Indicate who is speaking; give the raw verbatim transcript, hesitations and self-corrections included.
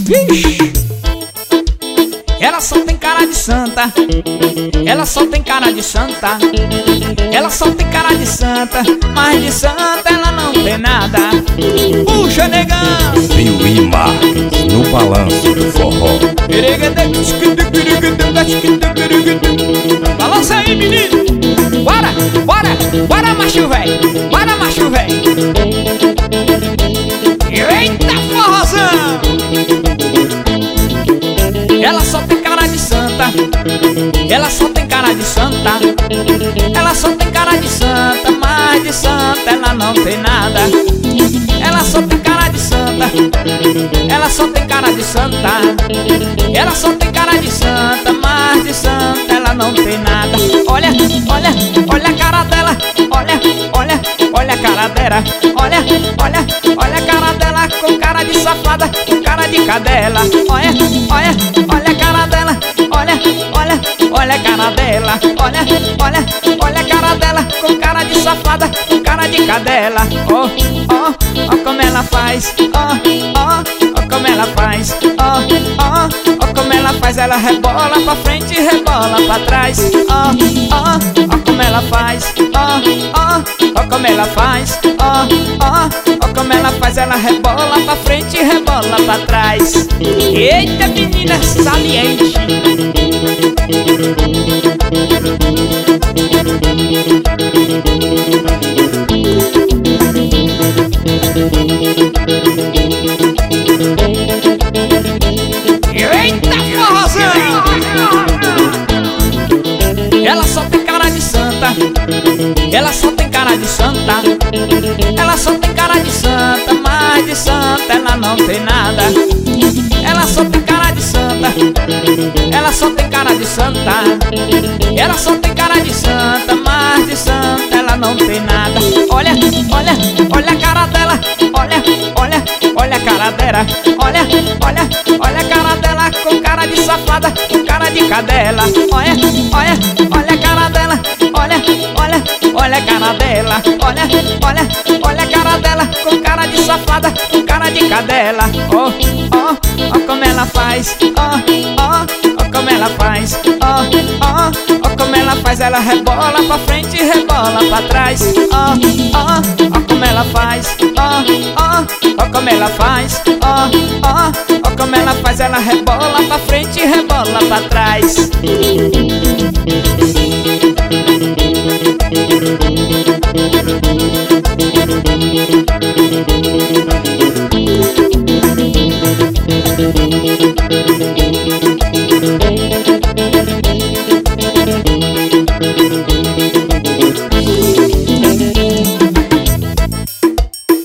Speaker 1: Vixe. Ela só tem cara de santa, ela só tem cara de santa, ela só tem cara de santa, mas de santa ela não tem nada. Puxa, negão!
Speaker 2: Piuí Marques, no balanço do forró.
Speaker 1: Balança aí, menino! Bora, bora, bora, macho véi! Bora, macho véi! Eita, forrozão! Ela só tem cara de santa, ela só tem cara de santa, ela só tem cara de santa, mas de santa ela não tem nada. Ela só tem cara de santa, ela só tem cara de santa, ela só tem cara de santa, mas de santa ela não tem nada. Olha, olha, olha a cara dela, olha, olha, olha a cara dela, olha, olha, olha a cara dela com cara de safada, com cara de cadela. Olha, olha, olha a cara dela, olha, olha, olha a cara dela, olha, olha, olha a cara dela com cara de safada, com cara de cadela. Oh, oh, oh como ela faz, oh, oh, oh como ela faz, oh, oh, oh como ela faz. Ela rebola pra frente e rebola pra trás. Oh, oh, oh como ela faz, oh, oh, oh como ela faz, oh, oh, oh como ela faz. Ela rebola pra frente e rebola pra trás. Eita, menina saliente! Eita, forrozão! Ela só tem cara de santa, ela só tem cara de santa, ela só tem cara de santa, mas de santa ela não tem nada. Ela só tem cara de santa, ela só tem cara de santa, ela só tem cara de santa, mas de santa ela não tem nada. Olha, olha, olha a cara dela, olha, olha, olha a cara dela, olha, olha, olha a cara dela com cara de safada, com cara de cadela. Olha, olha, olha a cara dela, olha, olha, olha a cara dela, olha, olha, olha a cara dela com cara de safada, com cara de cadela. Oh, oh, oh como ela faz, oh, oh, oh como ela faz, oh, oh, oh como ela faz. Ela rebola pra frente e rebola pra trás. Oh, oh, oh como ela faz, oh, oh, oh como ela faz, oh, oh, oh como ela faz. Ela rebola pra frente e rebola pra trás.